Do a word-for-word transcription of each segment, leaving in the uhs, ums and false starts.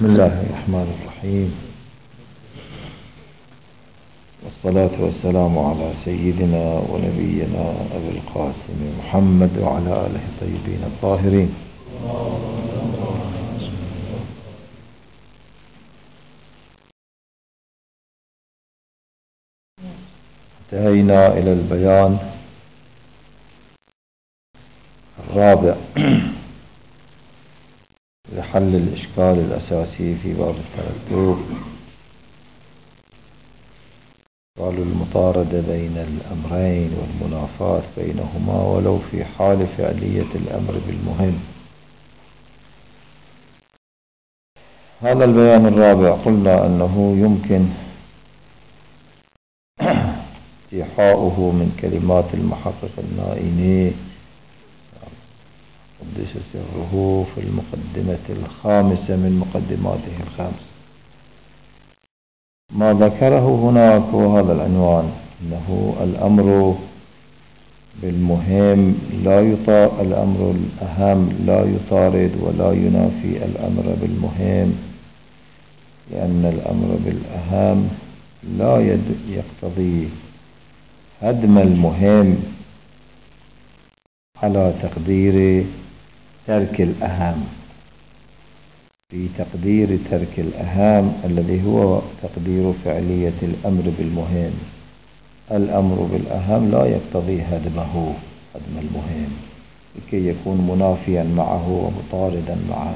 بسم الله الرحمن الرحيم، والصلاة والسلام على سيدنا ونبينا أبي القاسم محمد وعلى آله الطيبين الطاهرين. انتهينا إلى البيان الرابع لحل الإشكال الأساسي في باب التردد، قال المطاردة بين الأمرين والمنافاة بينهما ولو في حال فعلية الأمر بالمهم. هذا البيان الرابع قلنا أنه يمكن استيحاؤه من كلمات المحقق النائيني قدس سره في المقدمة الخامسة من مقدماته الخمس. ما ذكره هناك هو هذا العنوان، أنه الأمر بالمهم لا يطارد، الأمر الأهم لا يطارد ولا ينافي الأمر بالمهم، لأن الأمر بالأهم لا يقتضي هدم المهم على تقدير ترك الأهم، في تقدير ترك الأهم الذي هو تقدير فعلية الأمر بالمهم. الأمر بالأهم لا يقتضي هدمه، هدم المهم، لكي يكون منافيا معه ومطاردا معه.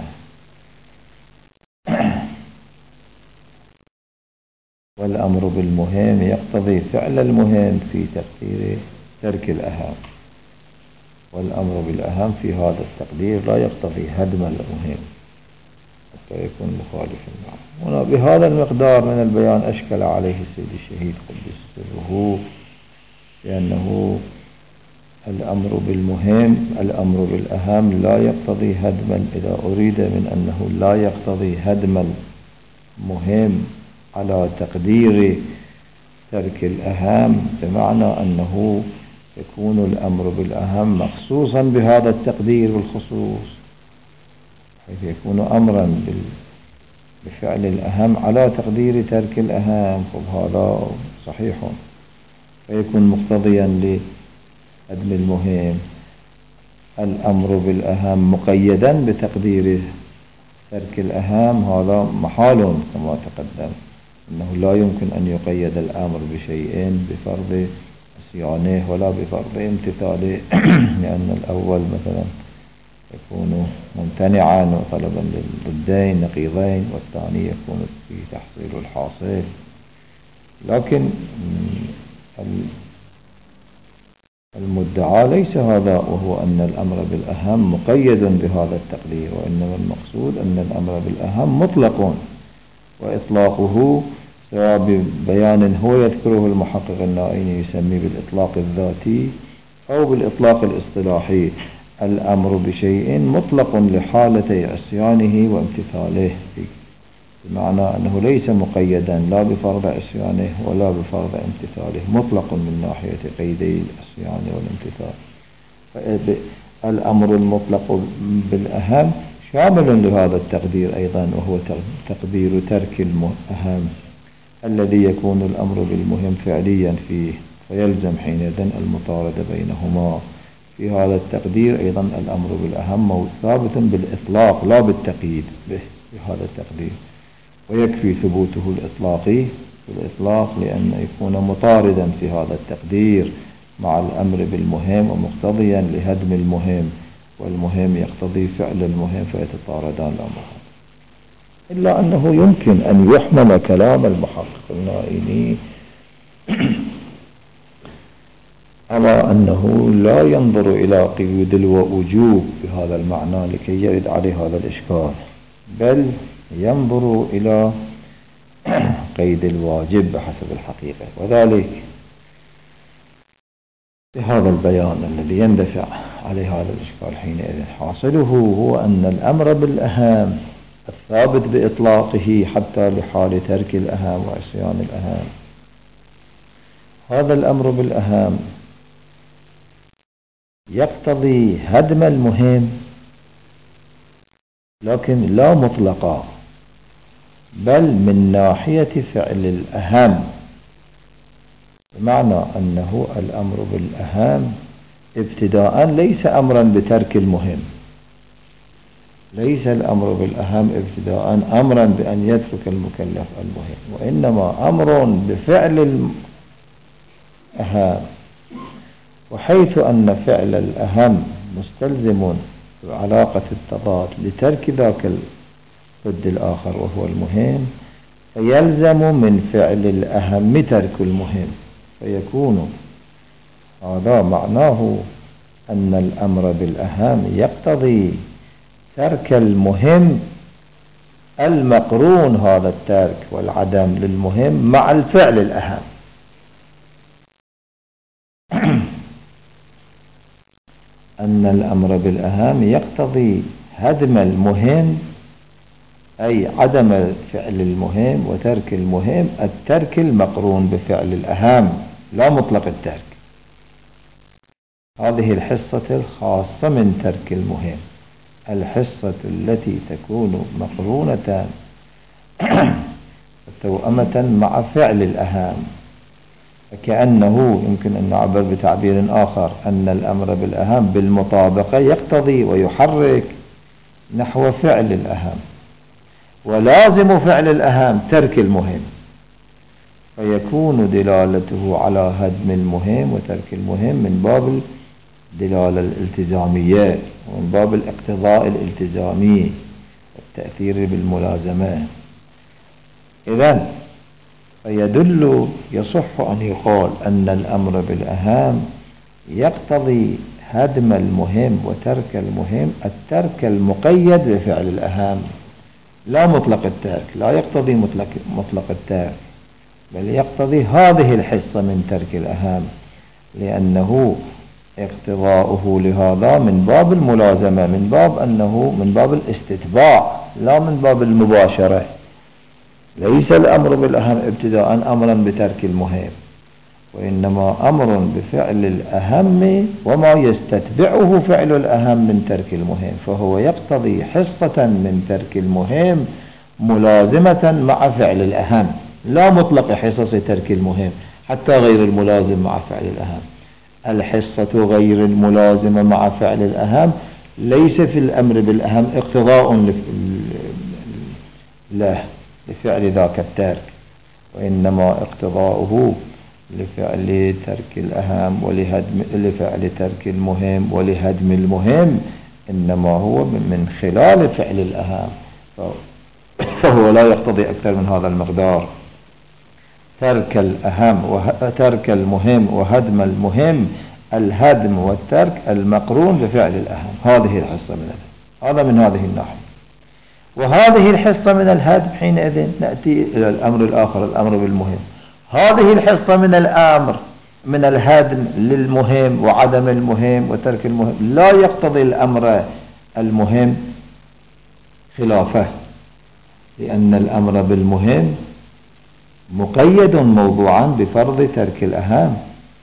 والأمر بالمهم يقتضي فعل المهم في تقدير ترك الأهم، والأمر بالأهم في هذا التقدير لا يقتضي هدم المهم حتى يكون مخالفا معه. هنا بهذا المقدار من البيان أشكل عليه السيد الشهيد قدس سره، لأنه الأمر بالمهم الأمر بالأهم لا يقتضي هدم، إذا أريد من أنه لا يقتضي هدم المهم على تقدير ترك الأهم، بمعنى أنه يكون الأمر بالأهم مخصوصا بهذا التقدير بالخصوص، حيث يكون أمرا بفعل الأهم على تقدير ترك الأهم، فهذا صحيح، فيكون مقتضيا لهدم المهم. الأمر بالأهم مقيدا بتقدير ترك الأهم هذا محال كما تقدم، أنه لا يمكن أن يقيد الأمر بشيء بفرض عصيانه ولا بفرض امتثاله، لأن الأول مثلا يكون ممتنعا وطلبا للضدين نقيضين، والثاني يكون في تحصيل الحاصل. لكن المدعى ليس هذا، وهو أن الأمر بالأهم مقيد بهذا التقدير، وإنما المقصود أن الأمر بالأهم مطلق، وإطلاقه سواء ببيان هو يذكره المحقق النائيني يسميه بالإطلاق الذاتي أو بالإطلاق الاصطلاحي. الأمر بشيء مطلق لحالتي عصيانه وامتثاله، بمعنى أنه ليس مقيدا لا بفرض عصيانه ولا بفرض امتثاله، مطلق من ناحية قيدي العصيان والامتثال. فالأمر المطلق بالأهم شامل لهذا التقدير أيضا، وهو تقدير ترك الأهم الذي يكون الأمر بالمهم فعليا فيه، فيلزم حينئذ المطاردة بينهما. في هذا التقدير أيضا الأمر بالأهم ثابت بالإطلاق لا بالتقييد به بهذا التقدير، ويكفي ثبوته الإطلاقي بالإطلاق لأن يكون مطاردا في هذا التقدير مع الأمر بالمهم ومقتضيا لهدم المهم، والمهم يقتضي فعل المهم فيتطاردان الأمران. إلا أنه يمكن أن يحمل كلام المحقق النائيني على أنه لا ينظر إلى قيود الوجوب بهذا المعنى لكي يرد عليه هذا الإشكال، بل ينظر إلى قيد الواجب بحسب الحقيقة. وذلك بهذا البيان الذي يندفع عليه هذا الإشكال حينئذ حاصله هو أن الأمر بالأهم الثابت بإطلاقه حتى لحال ترك الأهم وعصيان الأهم، هذا الأمر بالأهم يقتضي هدم المهم لكن لا مطلقا، بل من ناحية فعل الأهم، بمعنى أنه الأمر بالأهم ابتداء ليس أمرا بترك المهم، ليس الأمر بالأهم ابتداء أمرا بأن يترك المكلف المهم، وإنما أمر بفعل الأهم. وحيث أن فعل الأهم مستلزم بعلاقة التضاد لترك ذاك الضد الآخر وهو المهم، فيلزم من فعل الأهم ترك المهم، فيكون هذا معناه أن الأمر بالأهم يقتضي ترك المهم المقرون هذا الترك والعدم للمهم مع الفعل الأهم. أن الأمر بالأهم يقتضي هدم المهم، أي عدم فعل المهم وترك المهم، الترك المقرون بفعل الأهم لا مطلق الترك. هذه الحصة الخاصة من ترك المهم، الحصة التي تكون مقرونة توأمة مع فعل الأهم، فكأنه يمكن أن نعبر بتعبير آخر أن الأمر بالأهم بالمطابقة يقتضي ويحرك نحو فعل الأهم، ولازم فعل الأهم ترك المهم، فيكون دلالته على هدم المهم وترك المهم من باب الدلالة الالتزامية ومن باب الاقتضاء الالتزامي والتأثير بالملازمة. إذن فيدل يصح أن يقال أن الأمر بالأهم يقتضي هدم المهم وترك المهم، الترك المقيد بفعل الأهم لا مطلق الترك، لا يقتضي مطلق, مطلق الترك، بل يقتضي هذه الحصة من ترك الأهم، لأنه اقتضاؤه لهذا من باب الملازمة، من باب أنه من باب الاستتباع لا من باب المباشرة. ليس الأمر بالأهم ابتداء أمرا بترك المهم، وإنما أمر بفعل الأهم وما يستتبعه فعل الأهم من ترك المهم، فهو يقتضي حصة من ترك المهم ملازمة مع فعل الأهم، لا مطلق حصص ترك المهم حتى غير الملازم مع فعل الأهم. الحصة غير الملازمة مع فعل الأهم ليس في الأمر بالأهم اقتضاء له لفعل ذاك الترك، وإنما اقتضاؤه لفعل ترك الأهم ولهدم لفعل ترك المهم ولهدم المهم، إنما هو من خلال فعل الأهم، فهو لا يقتضي أكثر من هذا المقدار. ترك الأهم وترك المهم وهدم المهم، الهدم والترك المقرون بفعل الأهم، هذه الحصة من هذا من هذه الناحية. وهذه الحصة من الهدم حينئذ نأتي إلى الأمر الآخر، الأمر بالمهم. هذه الحصة من الأمر من الهدم للمهم وعدم المهم وترك المهم لا يقتضي الأمر المهم خلافه، لأن الأمر بالمهم مقيد موضوعا بفرض ترك الأهم،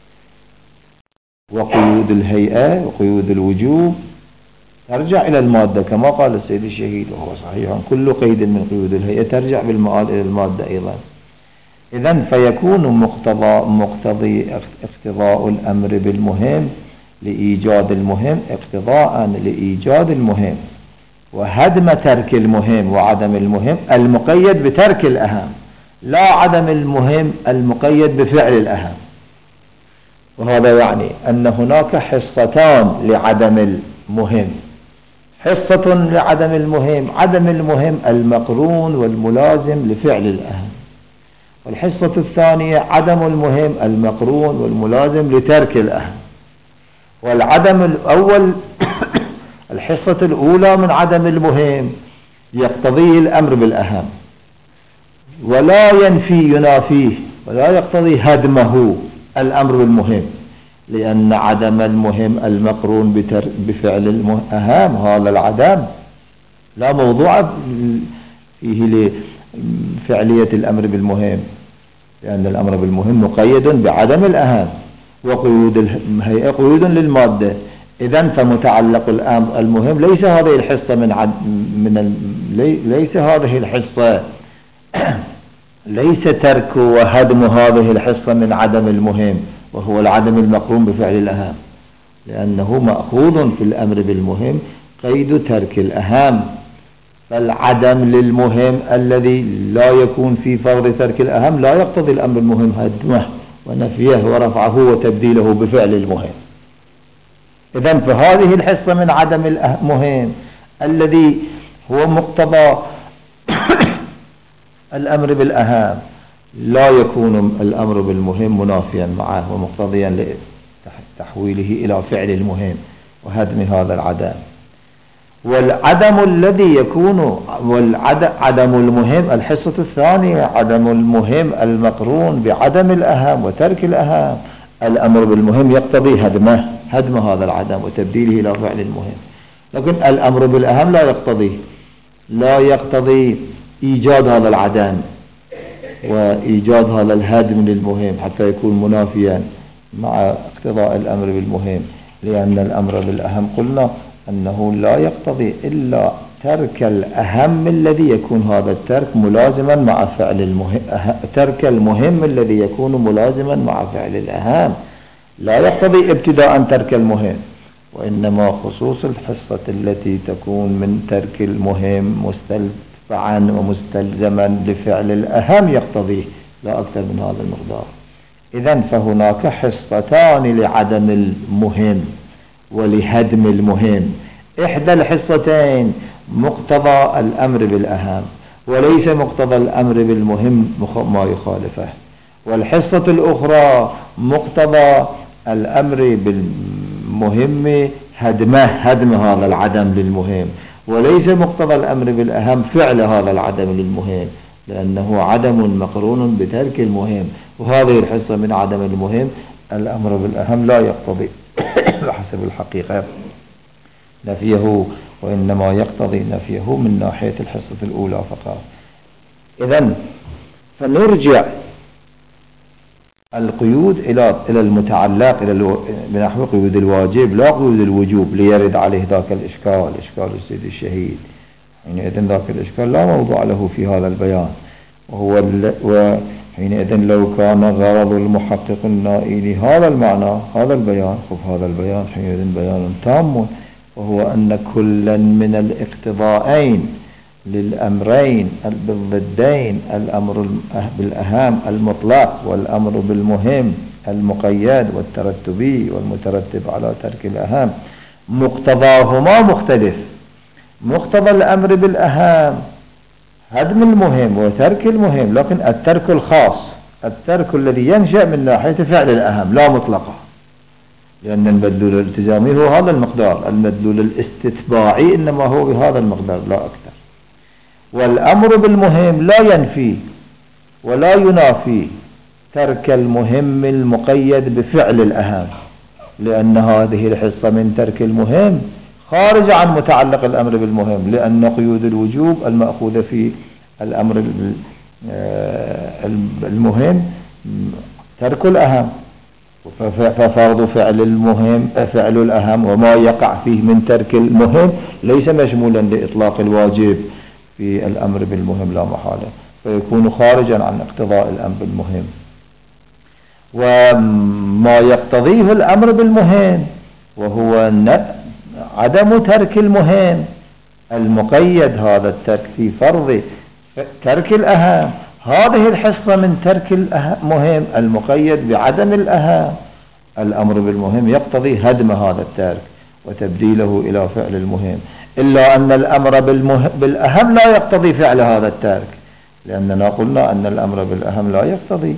وقيود الهيئة وقيود الوجوب ترجع إلى المادة كما قال السيد الشهيد، وهو صحيح كل قيد من قيود الهيئة ترجع بالمآل إلى المادة أيضا. إذن فيكون مقتضى مقتضي اقتضاء الأمر بالمهم لإيجاد المهم اقتضاء لإيجاد المهم، وهدم ترك المهم وعدم المهم المقيد بترك الأهم، لا عدم المهم المقيد بفعل الأهم. وهذا يعني أن هناك حصتان لعدم المهم، حصة لعدم المهم، عدم المهم المقرون والملازم لفعل الأهم، والحصة الثانية عدم المهم المقرون والملازم لترك الأهم. والعدم الأول الحصة الأولى من عدم المهم يقتضيه الأمر بالأهم ولا ينفي ينافيه، ولا يقتضي هدمه الأمر بالمهم، لأن عدم المهم المقرون بفعل الأهم هذا العدم لا موضوع فيه لفعلية الأمر بالمهم، لأن الأمر بالمهم مقيد بعدم الأهم، وقيود الهيئة قيود للمادة. إذن فمتعلق الأمر المهم ليس هذه الحصة من عد من ال... ليس هذه الحصة ليس ترك وهدم هذه الحصة من عدم المهم، وهو العدم المقرون بفعل الأهم، لأنه مأخوذ في الأمر بالمهم قيد ترك الأهم، فالعدم للمهم الذي لا يكون في فرض ترك الأهم لا يقتضي الأمر المهم هدمه ونفيه ورفعه وتبديله بفعل المهم. إذن فهذه الحصة من عدم المهم الذي هو مقتضى الأمر بالأهم لا يكون الأمر بالمهم منافيا معه ومقتضيا لتحويله إلى فعل المهم وهدم هذا العدم. والعدم الذي يكون والعدم المهم الحصة الثانية عدم المهم المقرون بعدم الأهم وترك الأهم، الأمر بالمهم يقتضي هدمه هدم هذا العدم وتبديله إلى فعل المهم، لكن الأمر بالأهم لا يقتضي لا يقتضي إيجاد هذا العدم وإيجاد هذا الهدم للمهم حتى يكون منافيا مع اقتضاء الأمر بالمهم، لأن الأمر بالأهم قلنا أنه لا يقتضي إلا ترك الأهم الذي يكون هذا الترك ملازما مع فعل المهم، ترك المهم الذي يكون ملازما مع فعل الأهم، لا يقتضي ابتداء ترك المهم، وإنما خصوص الحصة التي تكون من ترك المهم مستلزما ومستلزما لفعل الأهم يقتضيه لا أكثر من هذا المقدار. إذن فهناك حصتان لعدم المهم ولهدم المهم، إحدى الحصتين مقتضى الأمر بالأهم وليس مقتضى الأمر بالمهم ما يخالفه، والحصة الأخرى مقتضى الأمر بالمهم هدمه هدم هذا العدم للمهم، وليس مقتضى الأمر بالأهم فعل هذا العدم للمهم، لأنه عدم مقرون بترك المهم، وهذه الحصة من عدم المهم الأمر بالأهم لا يقتضي بحسب الحقيقة نفيه، وإنما يقتضي نفيه من ناحية الحصة الأولى فقط. إذن فنرجع القيود إلى إلى المتعلق إلى بنحو قيود الواجب لا قيود الوجوب ليرد عليه ذاك الإشكال إشكال السيد الشهيد، حينئذ ذاك الإشكال لا موضوع له في هذا البيان، وهو وحينئذ لو كان غرض المحقق النائل هذا المعنى هذا البيان خف هذا البيان حينئذ بيان تام، وهو أن كلا من الاقتضاءين للأمرين بالضدين الأمر بالأهم المطلق والأمر بالمهم المقيد والترتبي والمترتب على ترك الأهم مقتضاهما مختلف. مقتضى الأمر بالأهم هدم المهم وترك المهم، لكن الترك الخاص الترك الذي ينشأ من ناحية فعل الأهم لا مطلقة، لأن المدلول الالتزامي هو هذا المقدار، المدلول الاستتباعي إنما هو بهذا المقدار لا أكثر. والأمر بالمهم لا ينفي ولا ينافي ترك المهم المقيد بفعل الأهم، لأن هذه الحصة من ترك المهم خارج عن متعلق الأمر بالمهم، لأن قيود الوجوب المأخوذة في الأمر المهم ترك الأهم، ففرض فعل المهم فعل الأهم وما يقع فيه من ترك المهم ليس مشمولا لإطلاق الواجب في الأمر بالمهم لا محالة، فيكون خارجا عن اقتضاء الأمر بالمهم. وما يقتضيه الأمر بالمهم وهو عدم ترك المهم المقيد هذا الترك في فرض ترك الأهم، هذه الحصة من ترك المهم المقيد بعدم الأهم، الأمر بالمهم يقتضي هدم هذا الترك وتبديله إلى فعل المهم، إلا أن الأمر بالأهم لا يقتضي فعل هذا الترك، لأننا قلنا أن الأمر بالأهم لا يقتضي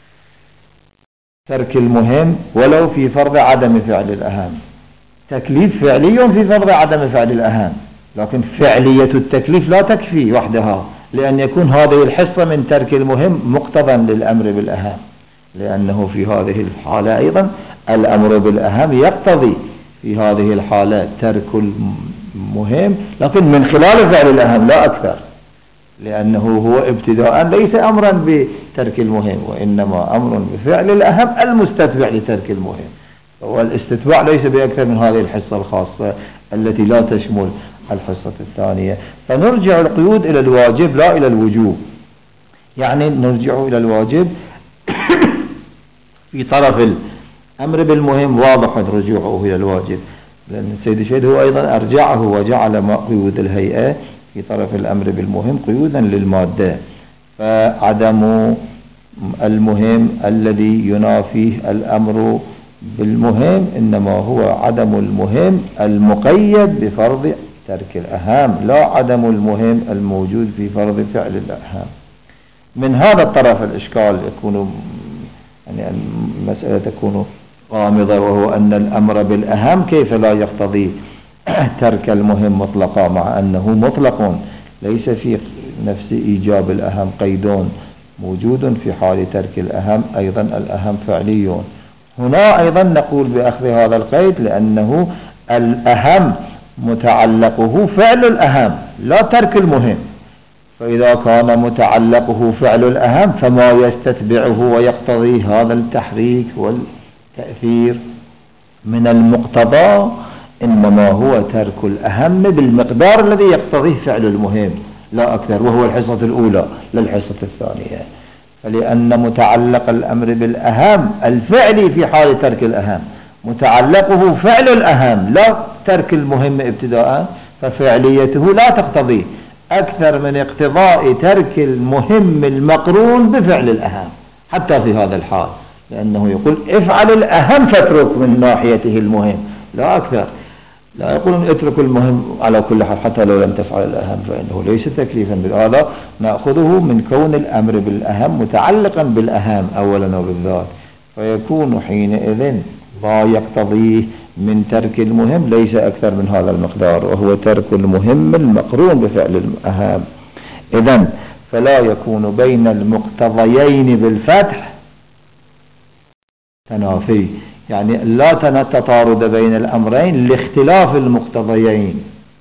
ترك المهم ولو في فرض عدم فعل الأهم، تكليف فعلي في فرض عدم فعل الأهم، لكن فعلية التكليف لا تكفي وحدها، لأن يكون هذه الحصة من ترك المهم مقتضى للأمر بالأهم، لأنه في هذه الحالة أيضا الأمر بالأهم يقتضي في هذه الحالة ترك المهم لكن من خلال فعل الأهم لا أكثر، لأنه هو ابتداء ليس أمرا بترك المهم وإنما أمر بفعل الأهم المستتبع لترك المهم، والاستتباع ليس بأكثر من هذه الحصة الخاصة التي لا تشمل الحصة الثانية. فنرجع القيود إلى الواجب لا إلى الوجوب، يعني نرجع إلى الواجب في طرف الأمر بالمهم واضح رجوعه إلى الواجب، لأن السيد الشهيد هو أيضا أرجعه وجعل ما قيود الهيئة في طرف الأمر بالمهم قيودا للمادة، فعدم المهم الذي ينافيه الأمر بالمهم إنما هو عدم المهم المقيد بفرض ترك الأهم، لا عدم المهم الموجود في فرض فعل الأهم. من هذا الطرف الإشكال يكون يعني المسألة تكون غامضة، وهو أن الأمر بالأهم كيف لا يقتضي ترك المهم مطلقا، مع أنه مطلق ليس في نفس إيجاب الأهم قيدون موجود في حال ترك الأهم، أيضا الأهم فعلي. هنا أيضا نقول بأخذ هذا القيد لأنه الأهم متعلقه فعل الأهم لا ترك المهم، فإذا كان متعلقه فعل الأهم فما يستتبعه ويقتضي هذا التحريك والتأثير من المقتضى إنما هو ترك الأهم بالمقدار الذي يقتضيه فعل المهم لا أكثر، وهو الحصة الأولى للحصة الثانية. فلأن متعلق الأمر بالأهم الفعلي في حال ترك الأهم متعلقه فعل الأهم لا ترك المهم ابتداء، ففعليته لا تقتضي أكثر من اقتضاء ترك المهم المقرون بفعل الأهم حتى في هذا الحال، لأنه يقول افعل الأهم فاترك من ناحيته المهم لا أكثر، لا يقولون اترك المهم على كل حال حتى لو لم تفعل الأهم، فإنه ليس تكليفا بهذا. نأخذه من كون الأمر بالأهم متعلقا بالأهم أولا وبالذات، فيكون حينئذ ما يقتضيه من ترك المهم ليس أكثر من هذا المقدار، وهو ترك المهم المقرون بفعل الأهم. إذن فلا يكون بين المقتضيين بالفتح تنافي، يعني لا تتعارض بين الأمرين لاختلاف المقتضيين،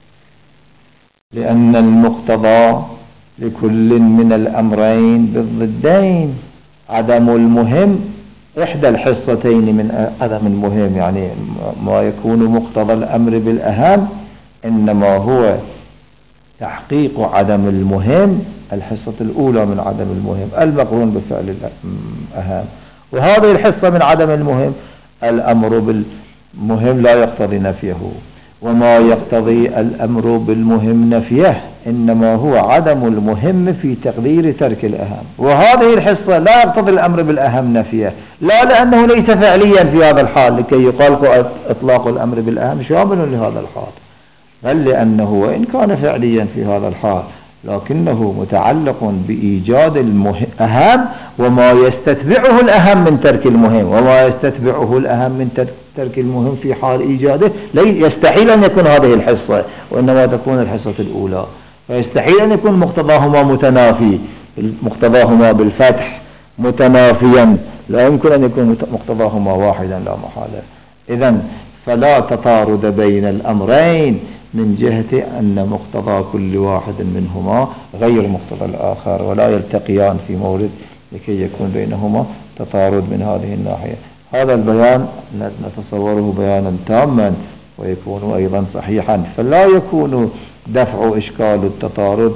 لأن المقتضى لكل من الأمرين بالضدين. عدم المهم إحدى الحصتين من عدم المهم، يعني ما يكون مقتضى الأمر بالأهم إنما هو تحقيق عدم المهم الحصة الأولى من عدم المهم المقرون بفعل الأهم، وهذه الحصة من عدم المهم الأمر بالمهم لا يقتضي نفيه، وما يقتضي الأمر بالمهم نفيه إنما هو عدم المهم في تقدير ترك الأهم، وهذه الحصة لا يقتضي الأمر بالأهم نفيه، لا لأنه ليس فعليا في هذا الحال لكي يقال إطلاق الأمر بالأهم شامل لهذا الحال، بل لأنه وإن كان فعليا في هذا الحال لكنه متعلق بإيجاد الأهم وما يستتبعه الأهم من ترك المهم، وما يستتبعه الأهم من ترك المهم في حال إيجاده يستحيل أن يكون هذه الحصة، وإنما تكون الحصة الأولى، فيستحيل أن يكون مقتضاهما متنافي، مقتضاهما بالفتح متنافيا، لا يمكن أن يكون مقتضاهما واحدا لا محالة. إذن فلا تطارد بين الأمرين من جهة أن مقتضى كل واحد منهما غير مقتضى الآخر، ولا يلتقيان في مورد لكي يكون بينهما تطارد من هذه الناحية. هذا البيان نتصوره بيانا تاما ويكون أيضا صحيحا، فلا يكون دفع إشكال التطارد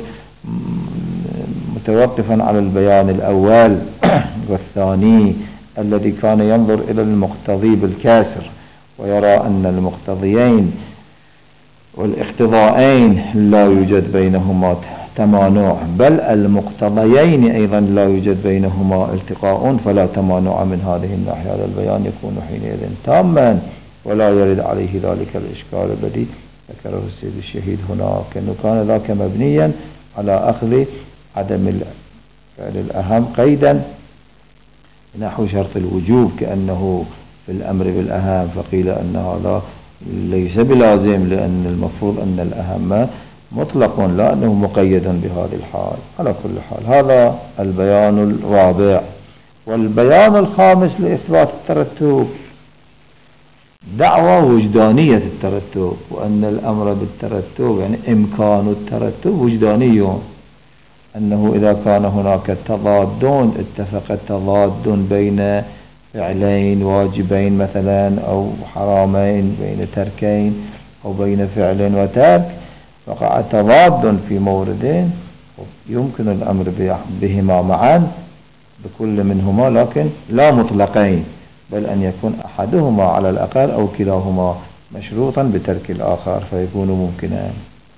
متوقفا على البيان الأول والثاني الذي كان ينظر إلى المقتضي بالكاسر ويرى أن المقتضيين والاقتضاءين لا يوجد بينهما تمانع، بل المقتضيين أيضا لا يوجد بينهما التقاء، فلا تمانع من هذه الناحية. هذا البيان يكون حينئذ تاما ولا يرد عليه ذلك الإشكال الذي ذكره السيد الشهيد هناك، أنه كان ذاك مبنيا على أخذ عدم الفعل الأهم قيدا نحو شرط الوجوب كأنه في الأمر بالأهم، فقيل أن هذا ليس بلازم، لأن المفروض أن الأهم مطلق لا أنه مقيدا بهذه الحال. على كل حال هذا البيان الرابع. والبيان الخامس لإثبات الترتب دعوة وجدانية الترتب، وأن الأمر بالترتب يعني إمكان الترتب وجداني، أنه إذا كان هناك تضاد اتفق التضاد بين فعلين واجبين مثلا أو حرامين، بين تركين أو بين فعل وترك، وقع تضاد في موردين، يمكن الأمر بهما معا بكل منهما، لكن لا مطلقين، بل أن يكون أحدهما على الأقل أو كلاهما مشروطا بترك الآخر فيكون ممكنا.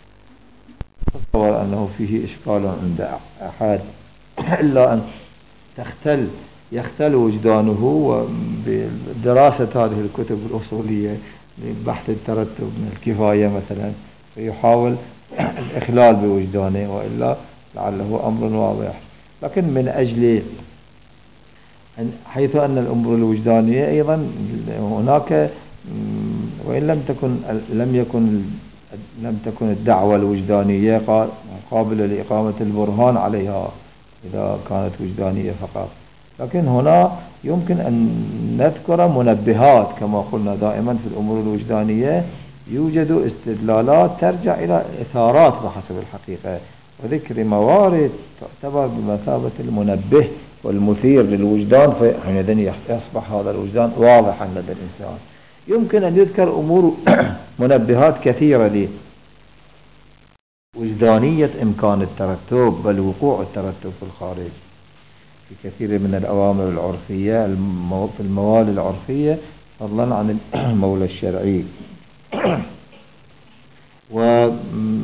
أتصور أنه فيه إشكال عند أحد إلا أن تختل يختل وجدانه بدراسة هذه الكتب الأصولية بحث الترتب من الكفاية مثلا، فيحاول الإخلال بوجدانه، وإلا لعله أمر واضح. لكن من أجل حيث أن الأمور الوجدانية أيضا هناك، وإن لم تكن لم يكن لم تكن الدعوة الوجدانية قابلة لإقامة البرهان عليها إذا كانت وجدانية فقط، لكن هنا يمكن أن نذكر منبهات كما قلنا دائما في الأمور الوجدانية يوجد استدلالات ترجع إلى إثارات بحسب الحقيقة، وذكر موارد تعتبر بمثابة المنبه والمثير للوجدان، فحينئذ يصبح هذا الوجدان واضحا لدى الإنسان. يمكن أن يذكر أمور منبهات كثيرة لوجدانية إمكان الترتب بل وقوع الترتب في الخارج في كثير من الأوامر العرفية في الموال العرفية فضلا عن المولى الشرعي. وهنا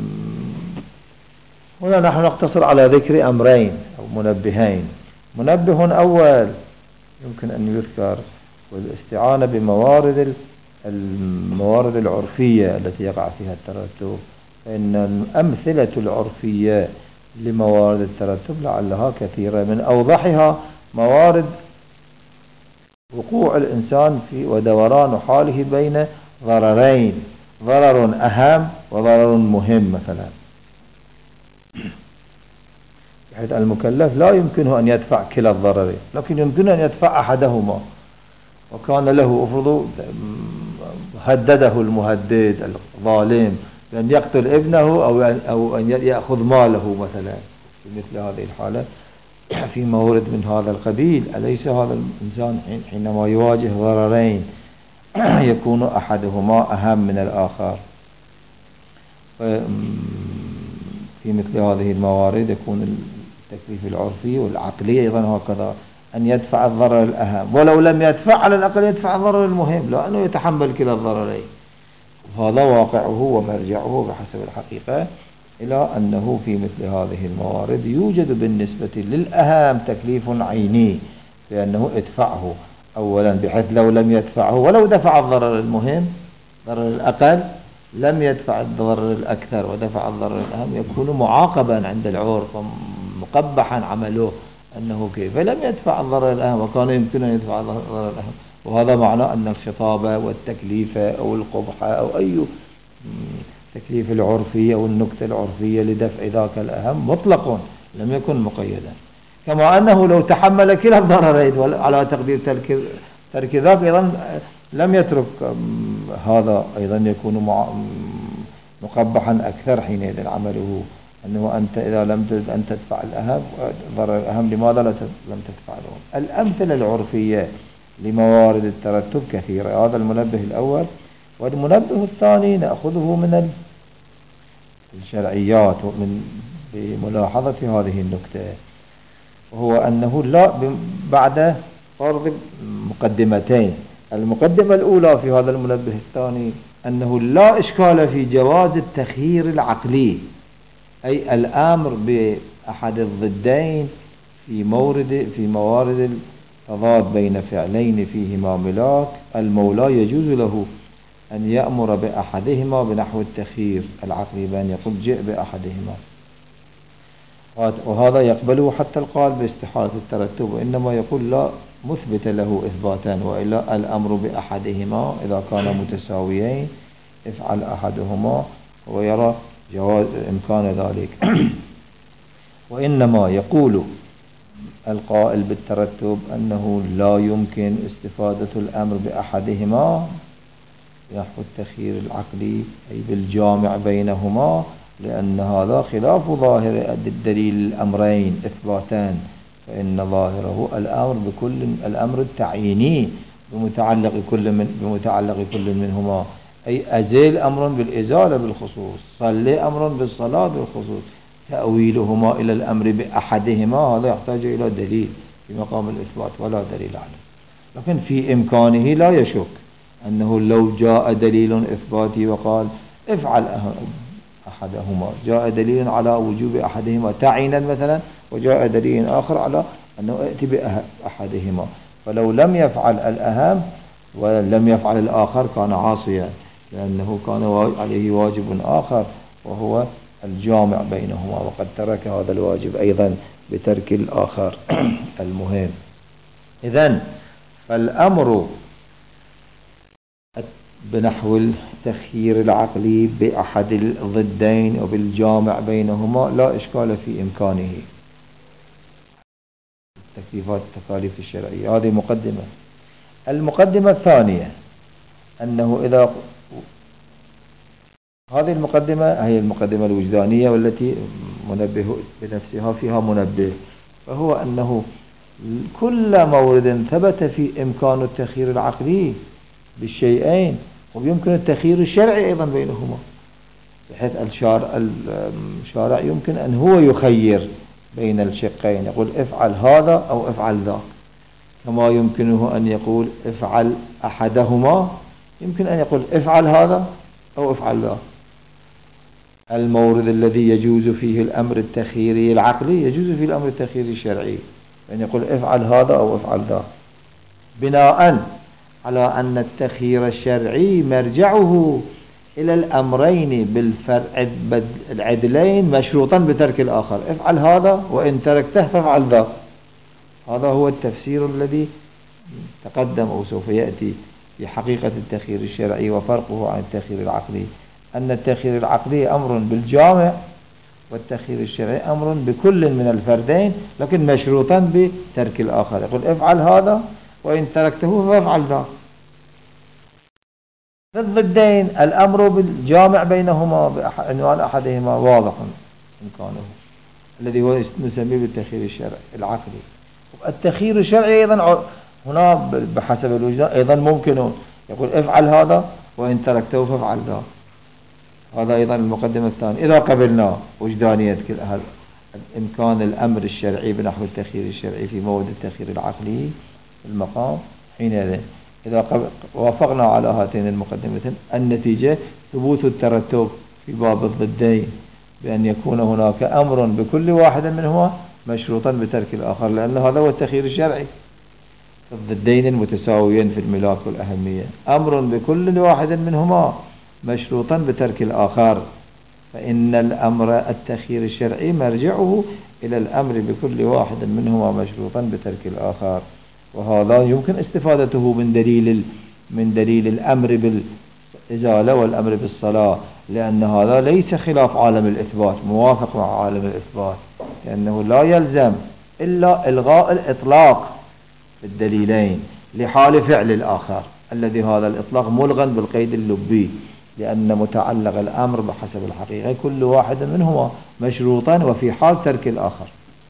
نحن نقتصر على ذكر أمرين أو منبهين. منبه أول يمكن أن يذكر والاستعانة بموارد الموارد العرفية التي يقع فيها الترتب، فإن الأمثلة العرفية لموارد الترتب لعلها كثيرة، من أوضحها موارد وقوع الإنسان في ودوران حاله بين ضررين، ضرر أهم وضرر مهم مثلا، بحيث المكلف لا يمكنه أن يدفع كلا الضررين، لكن يمكنه أن يدفع أحدهما، وكان له أفرض هدده المهدد الظالم بأن يقتل ابنه أو أو أن يأخذ ماله مثلا، في مثل هذه الحالة في مورد من هذا القبيل، أليس هذا الإنسان حينما يواجه ضررين يكون أحدهما أهم من الآخر؟ في مثل هذه الموارد يكون التكليف العرفي والعقلي أيضا هكذا، أن يدفع الضرر الأهم، ولو لم يدفع على الأقل يدفع الضرر المهم، لأنه يتحمل كلا الضررين. وهذا واقعه ومرجعه بحسب الحقيقة إلى أنه في مثل هذه الموارد يوجد بالنسبة للأهم تكليف عيني، لأنه ادفعه أولا، بحيث لو لم يدفعه ولو دفع الضرر المهم ضرر الأقل لم يدفع الضرر الأكثر ودفع الضرر الأهم، يكون معاقبا عند العرف ومقبحا عمله أنه كيف لم يدفع الضرر الأهم وكان يمكن أن يدفع الضرر الأهم. وهذا معناه أن الخطابة والتكليف أو القبح أو أي تكليف العرفي أو النكتة العرفية لدفع ذاك الأهم مطلق لم يكن مقيدا، كما أنه لو تحمل كلا الضررين على تقدير ترك ترك ذاك أيضا لم يترك هذا، أيضا يكون مقبحا أكثر حينئذ عمله، أنه أنت إذا لم تريد أن تدفع الأهم ضرر الأهم لماذا لم تدفع لهم؟ الأمثلة العرفية لموارد الترتب كثيرة. هذا المنبه الأول. والمنبه الثاني نأخذه من الشرعيات ومن بملاحظة هذه النكتة، وهو أنه لا بعد فرض مقدمتين. المقدمة الأولى في هذا المنبه الثاني أنه لا إشكال في جواز التخيير العقلي، أي الأمر بأحد الضدين في مورد في موارد التضاد بين فعلين فيهما ملاك، المولى يجوز له أن يأمر بأحدهما بنحو التخيير العقلي، بأن يقول جئ بأحدهما، وهذا يقبله حتى القائل باستحالة الترتب، وإنما يقول لا مثبت له إثباتا، وإلا الأمر بأحدهما إذا كان متساويين افعل أحدهما ويرى جواز إمكان ذلك. وإنما يقول القائل بالترتب أنه لا يمكن استفادة الأمر بأحدهما نحو التخيير العقلي أي بالجامع بينهما، لأن هذا خلاف ظاهر الدليل الأمرين إثباتان، فإن ظاهره الأمر بكل الأمر التعييني بمتعلق كل من بمتعلق كل منهما، أي أزيل أمر بالإزالة بالخصوص، صلي أمر بالصلاة بالخصوص، تأويلهما إلى الأمر بأحدهما هذا يحتاج إلى دليل في مقام الإثبات ولا دليل عليه. لكن في إمكانه لا يشك أنه لو جاء دليل إثباتي وقال افعل أحدهما، جاء دليل على وجوب أحدهما تعينا مثلا، وجاء دليل آخر على أنه ائت بأحدهما، فلو لم يفعل الأهم ولم يفعل الآخر كان عاصيا، لأنه كان عليه واجب آخر وهو الجامع بينهما، وقد ترك هذا الواجب أيضا بترك الآخر المهم. إذن فالأمر بنحو التخيير العقلي بأحد الضدين وبالجامع بينهما لا إشكال في إمكانه. التكليفات التكاليف الشرعية هذه مقدمة. المقدمة الثانية أنه إذا هذه المقدمة هي المقدمة الوجدانية والتي منبه بنفسها فيها منبه، فهو أنه كل مورد ثبت في إمكان التخيير العقلي بالشيئين ويمكن التخيير الشرعي أيضا بينهما، بحيث الشارع يمكن أن هو يخير بين الشقين، يقول افعل هذا أو افعل ذاك، كما يمكنه أن يقول افعل أحدهما، يمكن أن يقول افعل هذا أو افعل ذاك. المورد الذي يجوز فيه الأمر التخييري العقلي يجوز فيه الأمر التخييري الشرعي، أن يقول افعل هذا أو افعل ذاك، بناء على أن التخيير الشرعي مرجعه إلى الأمرين بالفرع العدلين مشروطا بترك الآخر، افعل هذا وإن تركته فافعل ذاك. هذا هو التفسير الذي تقدم أو سوف يأتي في حقيقة التخيير الشرعي وفرقه عن التخيير العقلي، أن التخيير العقلي أمر بالجامع والتخيير الشرعي أمر بكل من الفردين لكن مشروطا بترك الآخر، يقول افعل هذا وإن تركته فافعل ذاك. في الضدين الأمر بالجامع بينهما بعنوان أحدهما واضح إمكانه الذي هو نسميه بالتخيير الشرعي العقلي. التخيير الشرعي أيضا هنا بحسب الوجدان أيضا ممكن، يقول افعل هذا وإن تركته فافعل ذاك. هذا أيضا المقدمة الثانية. إذا قبلنا وجدانية كل هذا إمكان الأمر الشرعي بنحو التخيير الشرعي في مورد التخيير العقلي في المقام، حينئذ إذا وافقنا على هاتين المقدمتين النتيجة ثبوت الترتب في باب الضدين بأن يكون هناك أمر بكل واحد منهما مشروطا بترك الآخر، لأن هذا هو التخيير الشرعي. الضدين المتساويين في الملاك والأهمية أمر بكل واحد منهما مشروطا بترك الآخر، فإن الأمر التخيير الشرعي مرجعه إلى الأمر بكل واحد منهما مشروطا بترك الآخر. وهذا يمكن استفادته من دليل من دليل الأمر بالإزالة والأمر بالصلاة، لأن هذا ليس خلاف عالم الإثبات، موافق مع عالم الإثبات، لأنه لا يلزم إلا إلغاء الإطلاق بالدليلين لحال فعل الآخر الذي هذا الإطلاق ملغى بالقيد اللبي، لأن متعلق الأمر بحسب الحقيقة كل واحد منهما مشروطا وفي حال ترك الآخر،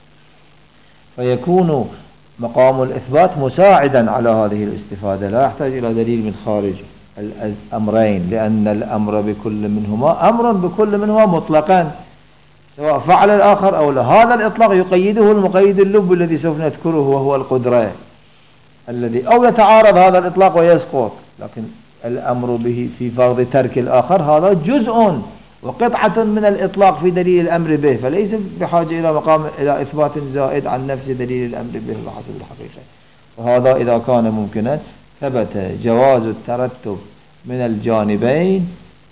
فيكون مقام الإثبات مساعدا على هذه الاستفادة، لا يحتاج إلى دليل من خارج الأمرين، لأن الأمر بكل منهما أمر بكل منهما مطلقا سواء فعل الآخر أو لا. هذا الإطلاق يقيده المقيد اللب الذي سوف نذكره وهو القدرة الذي أو يتعارض هذا الإطلاق ويسقط، لكن الأمر به في فرض ترك الآخر هذا جزء وقطعة من الإطلاق في دليل الأمر به، فليس بحاجة إلى مقام إلى إثبات زائد عن نفس دليل الأمر به بحسب الحقيقة. وهذا إذا كان ممكنا ثبت جواز الترتب من الجانبين،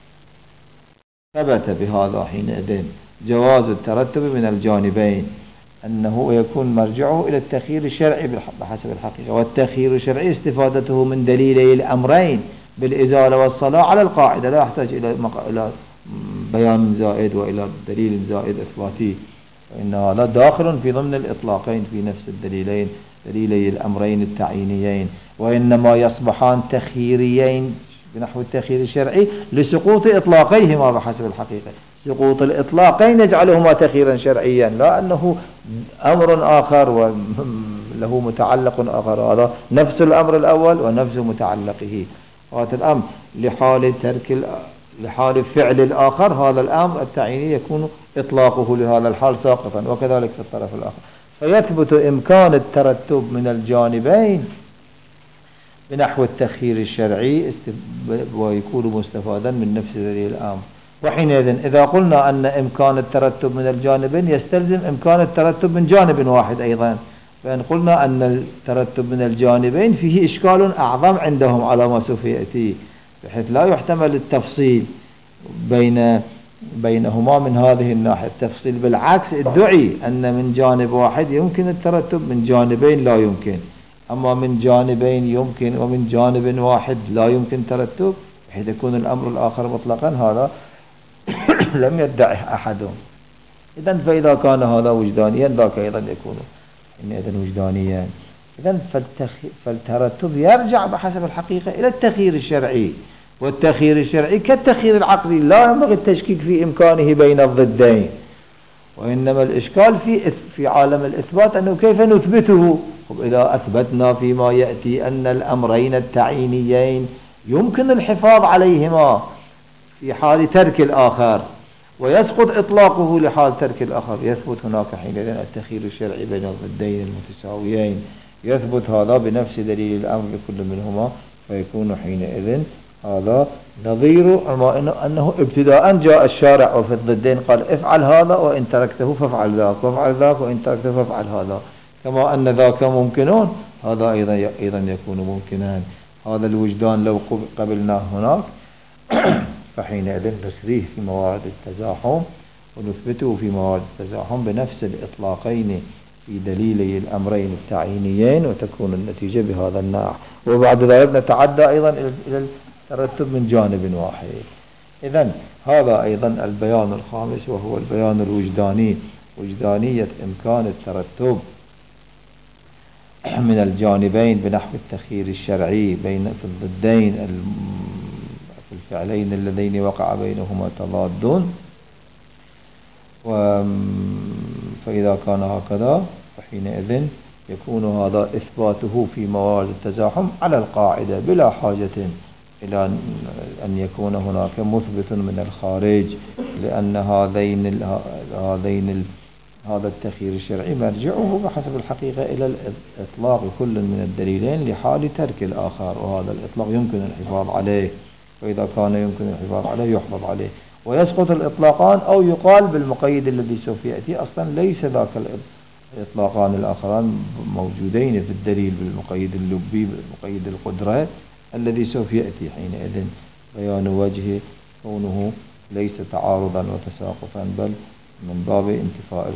ثبت بهذا حينئذ جواز الترتب من الجانبين أنه يكون مرجعه إلى التخيير الشرعي بحسب الحقيقة، والتخيير الشرعي استفادته من دليلي الأمرين بالإزالة والصلاة على القاعدة، لا يحتاج إلى بيان زائد وإلى دليل زائد إثباتي، فإن هذا داخل في ضمن الإطلاقين في نفس الدليلين دليلي الأمرين التعيينيين، وإنما يصبحان تخييريين بنحو التخيير الشرعي لسقوط إطلاقيهما بحسب الحقيقة. سقوط الإطلاقين يجعلهما تخييرا شرعيا، لا أنه أمر آخر وله متعلق آخر، هذا نفس الأمر الأول ونفس متعلقه. هذا الأمر لحال ترك لحال فعل الآخر، هذا الأمر التعييني يكون إطلاقه لهذا الحال ساقطا، وكذلك في الطرف الآخر. فيثبت إمكان الترتب من الجانبين بنحو التخيير الشرعي ويكون مستفادا من نفس دليل الأمر. وحينئذ إذا قلنا أن إمكان الترتب من الجانبين يستلزم إمكان الترتب من جانب واحد أيضا، فإن قلنا أن الترتب من الجانبين فيه إشكال أعظم عندهم على ما سوف يأتي، بحيث لا يحتمل التفصيل بين بينهما من هذه الناحية. التفصيل بالعكس ادعي أن من جانب واحد يمكن الترتب، من جانبين لا يمكن، أما من جانبين يمكن ومن جانب واحد لا يمكن ترتب، بحيث يكون الأمر الآخر مطلقا، هذا لم يدعه أحدهم. إذن فإذا كان هذا وجدانيا ذاك أيضا يكون إذن وجدانيا. إذن فالترتب يرجع بحسب الحقيقة إلى التخيير الشرعي، والتخيير الشرعي كالتخيير العقلي لا ينبغي التشكيك في إمكانه بين الضدين، وإنما الإشكال في في عالم الإثبات أنه كيف نثبته. إذا أثبتنا فيما يأتي أن الأمرين التعيينيين يمكن الحفاظ عليهما في حال ترك الآخر ويسقط إطلاقه لحال ترك الآخر، يثبت هناك حينئذ التخيير الشرعي بين الضدين المتساويين، يثبت هذا بنفس دليل الأمر لكل منهما، فيكون حينئذ هذا نظير أنه ابتداء جاء الشارع وفي الضدين قال افعل هذا وإن تركته فافعل ذاك، وافعل ذاك وإن تركته فافعل هذا، كما أن ذاك ممكنون هذا أيضا أيضا يكون ممكنا. هذا الوجدان لو قبلناه هناك فحينئذ نسريه في موارد التزاحم ونثبته في موارد التزاحم بنفس الإطلاقين في دليلي الأمرين التعيينيين، وتكون النتيجة بهذا النحو. وبعد ذلك نتعدى أيضا إلى الترتب من جانب واحد. إذن هذا أيضا البيان الخامس، وهو البيان الوجداني، وجدانية إمكان الترتب من الجانبين بنحو التخيير الشرعي بين في الضدين في الفعلين اللذين وقع بينهما تضاد. فإذا كان هكذا فحينئذ يكون هذا إثباته في موارد التزاحم على القاعدة بلا حاجة إلى أن يكون هناك مثبت من الخارج، لأن هذين هذين هذا التخيير الشرعي مرجعه بحسب الحقيقة إلى الإطلاق كل من الدليلين لحال ترك الآخر، وهذا الإطلاق يمكن الحفاظ عليه، وإذا كان يمكن الحفاظ عليه يحفظ عليه، ويسقط الإطلاقان. أو يقال بالمقيد الذي سوف يأتي أصلا ليس ذاك الإطلاقان الآخران موجودين في الدليل بالمقيد اللبي بالمقيد القدرة الذي سوف يأتي، حينئذ بيان وجه كونه ليس تعارضا وتساقطا، بل من باب انتفاء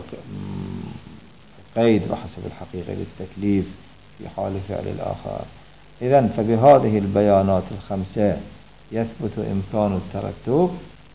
القيد بحسب الحقيقة للتكليف في حال فعل الآخر. إذن فبهذه البيانات الخمسة يثبت إمكان الترتب،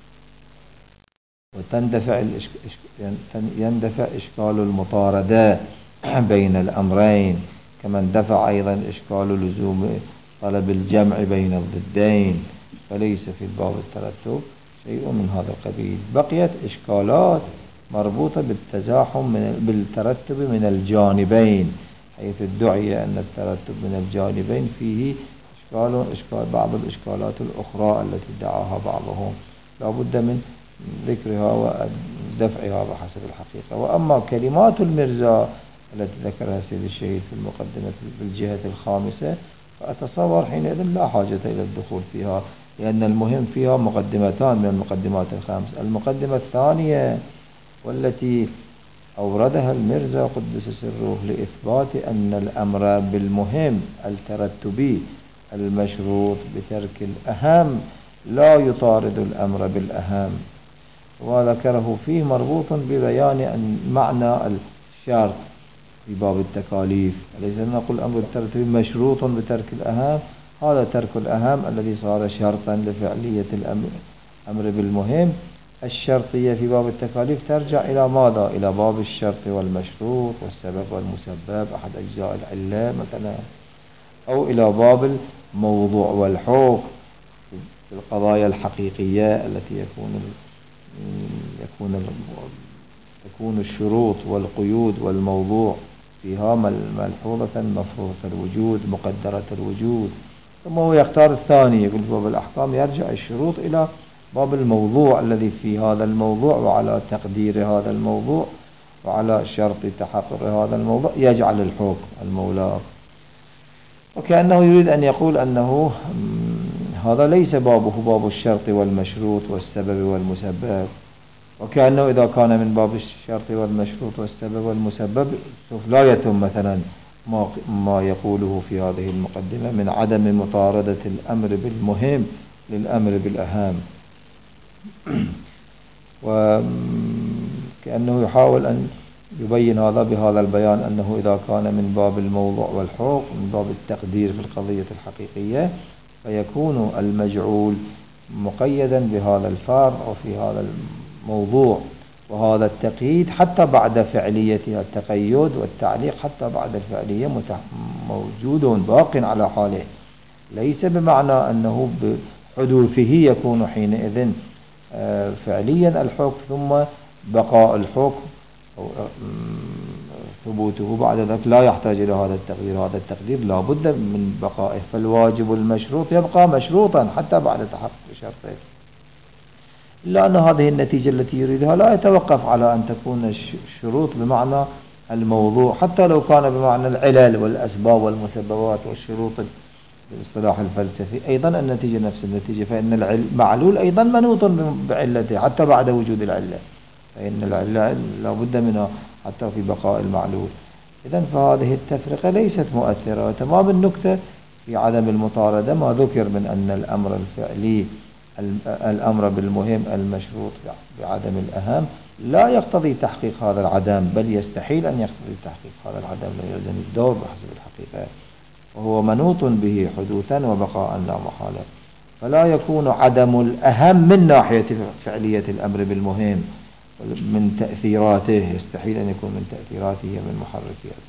وتندفع يندفع إشكال المطاردة بين الأمرين، كما اندفع أيضا إشكال لزوم طلب الجمع بين الضدين، فليس في باب الترتب شيء من هذا القبيل. بقيت إشكالات مربوطة بالتزاحم من بالترتب من الجانبين، حيث ادعي أن الترتب من الجانبين فيه إشكال إشكال بعض الإشكالات الأخرى التي ادعاها بعضهم لا بد من ذكرها ودفعها بحسب الحقيقة. وأما كلمات المرزا التي ذكرها سيد الشهيد في المقدمة بالجهة الخامسة، فأتصور حينئذ لا حاجة إلى الدخول فيها، لأن المهم فيها مقدمتان من المقدمات الخمس. المقدمة الثانية والتي أوردها المرزا قدس سره لإثبات أن الأمر بالمهم الترتبي المشروط بترك الأهم لا يطارد الأمر بالأهم، وذكره فيه مربوط ببيان أن معنى الشرط في باب التكاليف. أليس نقول أمر الترتبي مشروط بترك الأهم؟ هذا ترك الأهم الذي صار شرطا لفعلية الأمر بالمهم. الشرطية في باب التكاليف ترجع إلى ماذا؟ إلى باب الشرط والمشروط والسبب والمسبب، أحد أجزاء العلة مثلا، أو إلى باب الموضوع والحكم في القضايا الحقيقية التي يكون يكون تكون الشروط والقيود والموضوع فيها ملحوظة مفروضة الوجود مقدرة الوجود. ثم هو يختار الثاني، يقول في باب الأحكام يرجع الشروط إلى باب الموضوع الذي في هذا الموضوع وعلى تقدير هذا الموضوع وعلى شرط تحقق هذا الموضوع يجعل الحكم المولى. وكأنه يريد أن يقول أنه هذا ليس بابه باب الشرط والمشروط والسبب والمسبب، وكأنه إذا كان من باب الشرط والمشروط والسبب والمسبب سوف لا يتم مثلا ما ما يقوله في هذه المقدمة من عدم مطاردة الأمر بالمهم للأمر بالأهم. وكأنه يحاول أن يبين هذا بهذا البيان أنه إذا كان من باب الموضوع والحكم من باب التقدير في القضية الحقيقية فيكون المجعول مقيدا بهذا الفرع أو في هذا الموضوع، وهذا التقييد حتى بعد فعليتها التقيد والتعليق حتى بعد الفعلية موجود باق على حاله، ليس بمعنى أنه بحدوثه يكون حينئذ فعليا الحكم ثم بقاء الحكم أو ثبوته بعد ذلك لا يحتاج إلى هذا التقدير. هذا التقدير لا بد من بقائه، فالواجب المشروط يبقى مشروطا حتى بعد تحقق شرطه، إلا أن هذه النتيجة التي يريدها لا يتوقف على أن تكون الشروط بمعنى الموضوع حتى لو كان بمعنى العلل والأسباب والمسببات والشروط بالاصطلاح الفلسفي. أيضا النتيجة نفس النتيجة، فإن المعلول أيضا منوط بعلته حتى بعد وجود العلة، فإن العلة لا بد منها حتى في بقاء المعلول. إذن فهذه التفرقة ليست مؤثرة. وتمام النكتة في عدم المطاردة ما ذكر من أن الأمر الفعلي الأمر بالمهم المشروط بعدم الأهم لا يقتضي تحقيق هذا العدم، بل يستحيل أن يقتضي تحقيق هذا العدم، لا يلزم الدور بحسب الحقيقة، وهو منوط به حدوثا وبقاء لا محالة. فلا يكون عدم الأهم من ناحية فعلية الأمر بالمهم من تأثيراته، يستحيل أن يكون من تأثيراته من محركاته.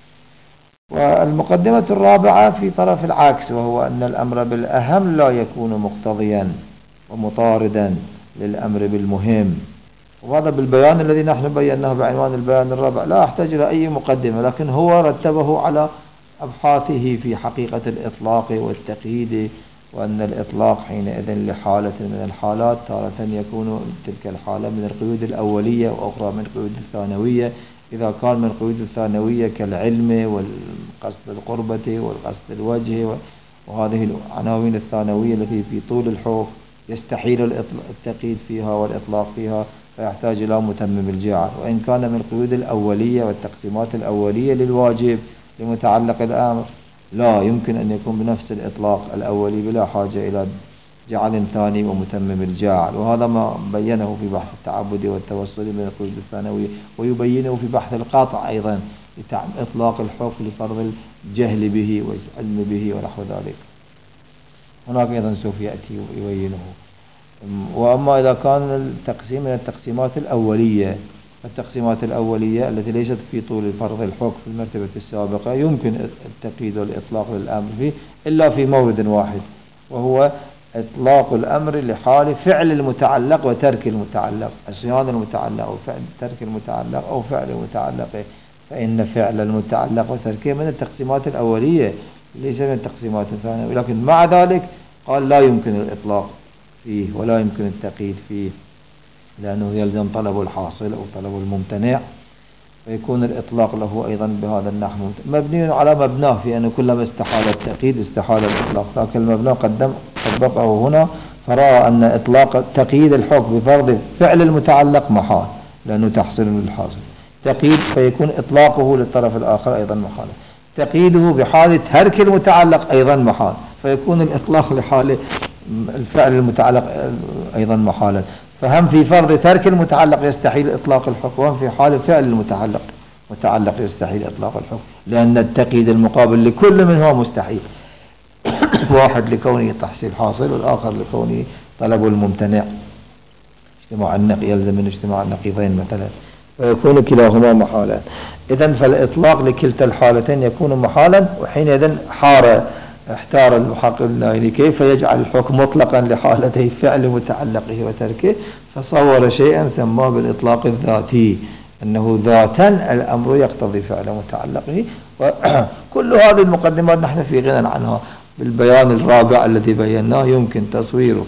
والمقدمة الرابعة في طرف العكس، وهو أن الأمر بالأهم لا يكون مقتضيا ومطاردا للأمر بالمهم. وهذا بالبيان الذي نحن بيناه بعنوان البيان الرابع لا أحتاج إلى أي مقدمة، لكن هو رتبه على أبحاثه في حقيقة الإطلاق والتقييد، وأن الإطلاق حينئذ لحالة من الحالات تارة يكون تلك الحالة من القيود الأولية وأخرى من القيود الثانوية. إذا كان من القيود الثانوية كالعلم والقصد القربة والقصد الوجه وهذه العناوين الثانوية التي في طول الحكم يستحيل التقييد فيها والإطلاق فيها، فيحتاج إلى متمم الجعل. وإن كان من القيود الأولية والتقسيمات الأولية للواجب لمتعلق الأمر لا يمكن أن يكون بنفس الإطلاق الأولي بلا حاجة إلى جعل ثاني ومتمم الجاعل. وهذا ما بينه في بحث التعبد والتوصل من القيود الثانوية، ويبينه في بحث القاطع أيضا إطلاق الحكم لفرض الجهل به والعلم به ونحو ذلك. هناك أيضا سوف يأتي ويبينه. وأما إذا كان التقسيم من التقسيمات الأولية، التقسيمات الأولية التي ليست في طول فرض الحكم في المرتبة السابقة يمكن التقييد والإطلاق للأمر فيه إلا في مورد واحد، وهو إطلاق الأمر لحال فعل المتعلق وترك المتعلق، عصيان المتعلق أو فعل ترك المتعلق أو فعل المتعلق، فإن فعل المتعلق وتركه من التقسيمات الأولية ليس من التقسيمات الثانية. لكن مع ذلك قال لا يمكن الإطلاق فيه ولا يمكن التقييد فيه، لأنه يلزم طلب الحاصل أو طلب الممتنع، ويكون الإطلاق له أيضا بهذا النحو مبني على مبناه في أنه كلما استحال التقييد استحال الإطلاق، لكن المبنى قدم طبقه هنا فرأى أن إطلاق تقييد الحكم بفرض فعل المتعلق محال لأنه تحصيل للحاصل، تقييد فيكون إطلاقه للطرف الآخر أيضا محال، تقييده بحال ترك المتعلق أيضا محال، فيكون الإطلاق لحال الفعل المتعلق أيضا محالا. فهم في فرض ترك المتعلق يستحيل إطلاق الحكم، وهم في حال فعل المتعلق متعلق يستحيل إطلاق الحكم، لأن التقييد المقابل لكل منهما مستحيل، واحد لكونه تحصيل حاصل والآخر لكونه طلب الممتنع، اجتماع النقي يلزم من اجتماع النقيضين مثلا، ويكون كلاهما محالا. إذن فالإطلاق لكلتا الحالتين يكون محالا، وحينئذ حار احتار المحقق النائلي كيف يجعل الحكم مطلقا لحالتي فعل متعلقه وتركه، فصور شيئا سماه بالإطلاق الذاتي، أنه ذاتا الأمر يقتضي فعل متعلقه. وكل هذه المقدمات نحن في غنى عنها بالبيان الرابع الذي بيناه، يمكن تصوير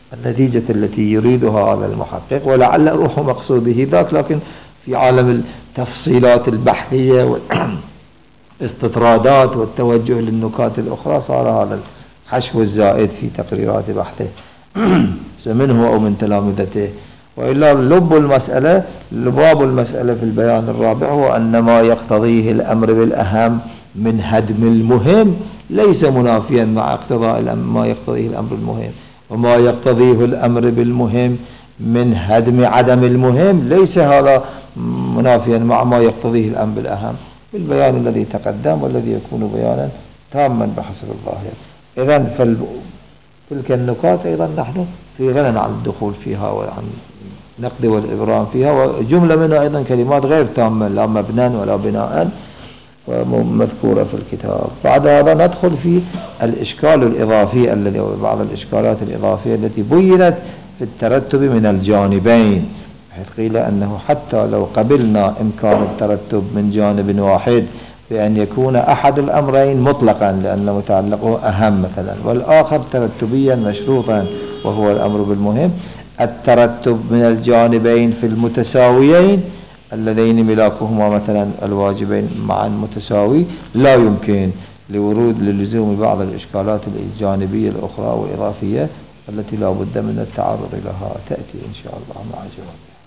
النتيجة التي يريدها هذا المحقق، ولعل روح مقصوده ذاك، لكن في عالم التفصيلات البحثية والاستطرادات والتوجه للنكات الأخرى صار هذا الحشو الزائد في تقريرات بحثه منه أو من تلامذته. وإلا لب المسألة لباب المسألة في البيان الرابع هو أن ما يقتضيه الأمر بالأهم من هدم المهم ليس منافيا مع اقتضاء ما يقتضيه الأمر المهم، وما يقتضيه الأمر بالمهم من هدم عدم المهم ليس هذا منافيا مع ما يقتضيه الأمر بالأهم بالبيان الذي تقدم، والذي يكون بيانا تاما بحسب الظاهر. إذن تلك النكات أيضا نحن في غنى عن الدخول فيها وعن نقد والإبرام فيها، وجملة منها أيضا كلمات غير تامة لا مبنى ولا بناء مذكورة في الكتاب. بعد هذا ندخل في الإشكال الإضافي الذي بعض الإشكالات الإضافية التي بينت في الترتب من الجانبين، حيث قيل أنه حتى لو قبلنا إمكان الترتب من جانب واحد بأن يكون أحد الأمرين مطلقا لأن متعلقه أهم مثلا، والآخر ترتبيا مشروطا وهو الأمر بالمهم، الترتب من الجانبين في المتساويين اللذين ملاكهما مثلا الواجبين معا متساوي لا يمكن لورود للزوم بعض الإشكالات الجانبية الأخرى والإضافية التي لا بد من التعرض لها، تأتي إن شاء الله مع جوابها.